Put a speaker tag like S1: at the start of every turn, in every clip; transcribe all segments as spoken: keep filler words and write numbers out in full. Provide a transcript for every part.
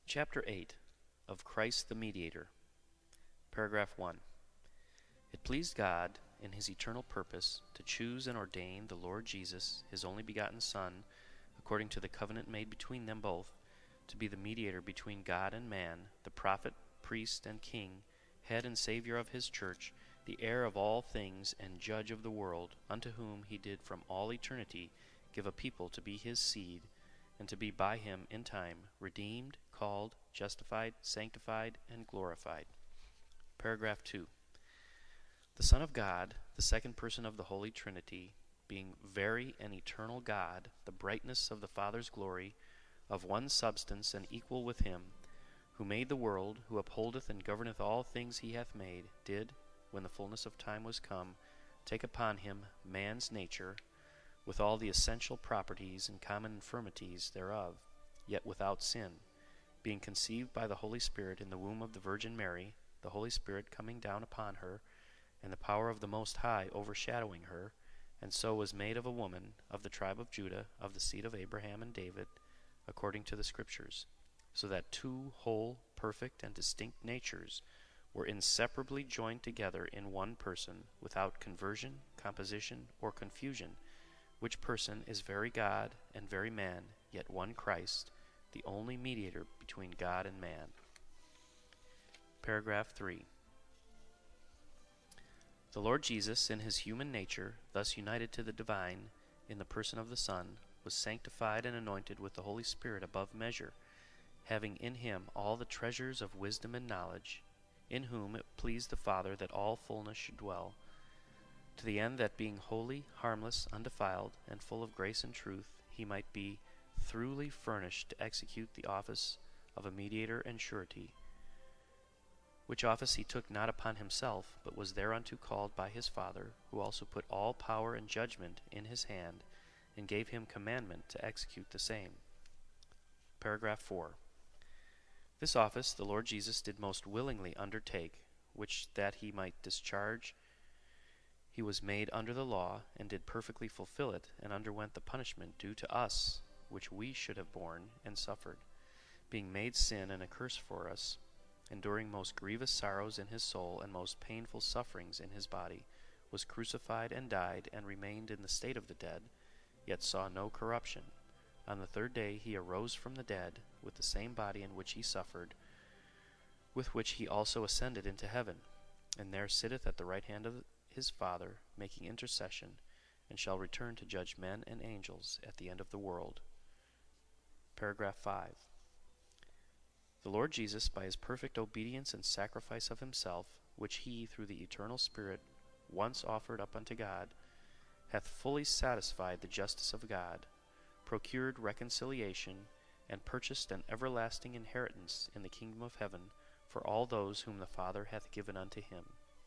S1: Chapter eight of Christ the Mediator. Paragraph one. It pleased God, in his eternal purpose, to choose and ordain the Lord Jesus, his only begotten Son, according to the covenant made between them both, to be the mediator between God and man, the prophet, priest, and king, head and Savior of his church, the heir of all things and judge of the world, unto whom he did from all eternity give a people to be his seed, and to be by him in time redeemed, called, justified, sanctified, and glorified. Paragraph two. The Son of God, the second person of the Holy Trinity, being very and eternal God, the brightness of the Father's glory, of one substance and equal with him, who made the world, who upholdeth and governeth all things he hath made, did, when the fullness of time was come, take upon him man's nature, with all the essential properties and common infirmities thereof, yet without sin, being conceived by the Holy Spirit in the womb of the Virgin Mary, the Holy Spirit coming down upon her, and the power of the Most High overshadowing her, and so was made of a woman, of the tribe of Judah, of the seed of Abraham and David, according to the Scriptures, so that two whole, perfect, and distinct natures were inseparably joined together in one person, without conversion, composition, or confusion, which person is very God and very man, yet one Christ, the only mediator between God and man. Paragraph three. The Lord Jesus, in his human nature, thus united to the divine in the person of the Son, was sanctified and anointed with the Holy Spirit above measure, having in him all the treasures of wisdom and knowledge, in whom it pleased the Father that all fullness should dwell, to the end that being holy, harmless, undefiled, and full of grace and truth, he might be throughly furnished to execute the office of a mediator and surety, which office he took not upon himself, but was thereunto called by his Father, who also put all power and judgment in his hand, and gave him commandment to execute the same. Paragraph four. This office the Lord Jesus did most willingly undertake, which that he might discharge he was made under the law, and did perfectly fulfill it, and underwent the punishment due to us, which we should have borne and suffered, being made sin and a curse for us, enduring most grievous sorrows in his soul and most painful sufferings in his body, was crucified and died, and remained in the state of the dead, yet saw no corruption. On the third day he arose from the dead, with the same body in which he suffered, with which he also ascended into heaven, and there sitteth at the right hand of his Father, making intercession, and shall return to judge men and angels at the end of the world. Paragraph five. The Lord Jesus, by his perfect obedience and sacrifice of himself, which he, through the eternal Spirit, once offered up unto God, hath fully satisfied the justice of God, procured reconciliation, and purchased an everlasting inheritance in the kingdom of heaven for all those whom the Father hath given unto him.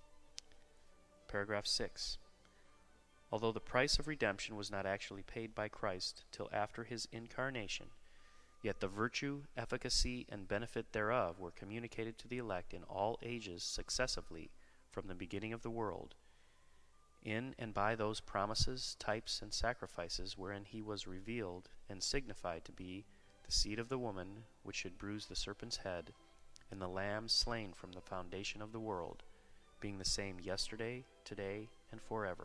S1: Paragraph six. Although the price of redemption was not actually paid by Christ till after his incarnation, yet the virtue, efficacy, and benefit thereof were communicated to the elect in all ages successively from the beginning of the world, in and by those promises, types, and sacrifices wherein he was revealed and signified to be the seed of the woman, which should bruise the serpent's head, and the Lamb slain from the foundation of the world, being the same yesterday, today, and forever.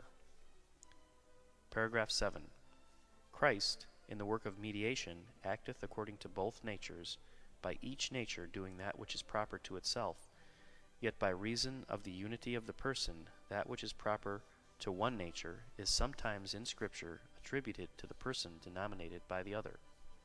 S1: Paragraph seven. Christ, in the work of mediation, acteth according to both natures, by each nature doing that which is proper to itself, yet by reason of the unity of the person, that which is proper to one nature is sometimes in Scripture attributed to the person denominated by the other.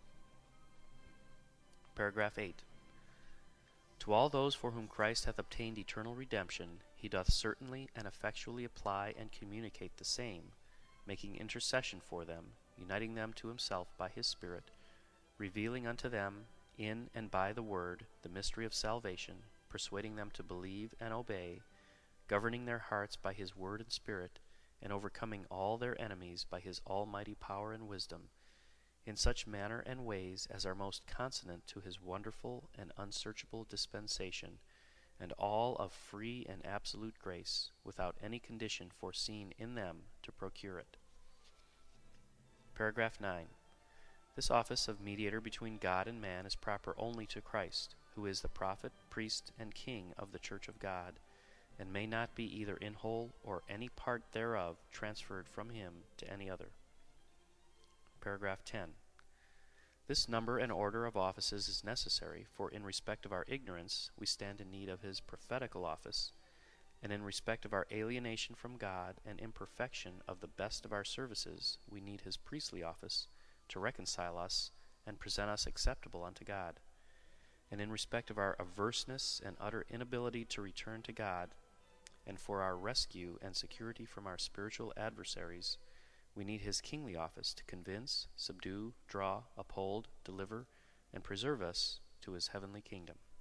S1: Paragraph eight. To all those for whom Christ hath obtained eternal redemption, he doth certainly and effectually apply and communicate the same, making intercession for them, uniting them to himself by his Spirit, revealing unto them in and by the Word the mystery of salvation, persuading them to believe and obey, governing their hearts by his Word and Spirit, and overcoming all their enemies by his almighty power and wisdom, in such manner and ways as are most consonant to his wonderful and unsearchable dispensation, and all of free and absolute grace, without any condition foreseen in them to procure it. Paragraph nine. This office of mediator between God and man is proper only to Christ, who is the prophet, priest, and king of the Church of God, and may not be either in whole or any part thereof transferred from him to any other. Paragraph ten. This number and order of offices is necessary, for in respect of our ignorance we stand in need of his prophetical office, and in respect of our alienation from God and imperfection of the best of our services we need his priestly office to reconcile us and present us acceptable unto God. And in respect of our averseness and utter inability to return to God, and for our rescue and security from our spiritual adversaries, we need his kingly office to convince, subdue, draw, uphold, deliver, and preserve us to his heavenly kingdom.